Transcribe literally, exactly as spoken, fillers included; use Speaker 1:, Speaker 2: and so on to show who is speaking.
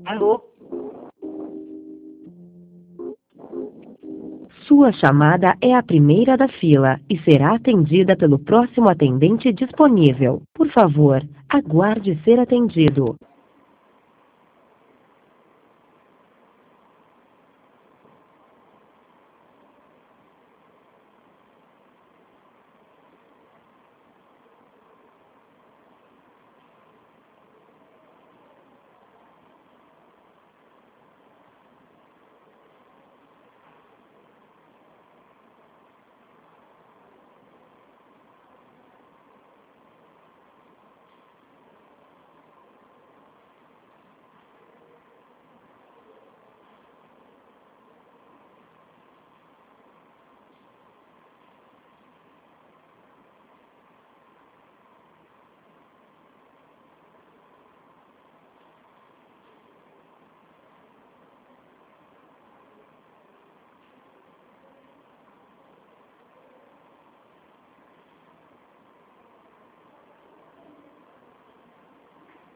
Speaker 1: Alô?
Speaker 2: Sua chamada é a primeira da fila e será atendida pelo próximo atendente disponível. Por favor, aguarde ser atendido.